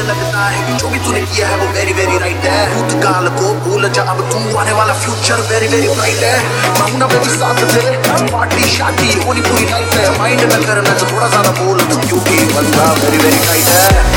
लगता है कि जो भी तूने किया है वो वेरी वेरी राइट है। भूतकाल को भूल जा अब तू, आने वाला फ्यूचर वेरी वेरी ब्राइट है। मांगना बेबी साथ दे, पार्टी शादी होनी पूरी नाइट है। माइंड में करना तो थोड़ा ज्यादा बोल तू, क्योंकि बंदा वेरी वेरी टाइट है।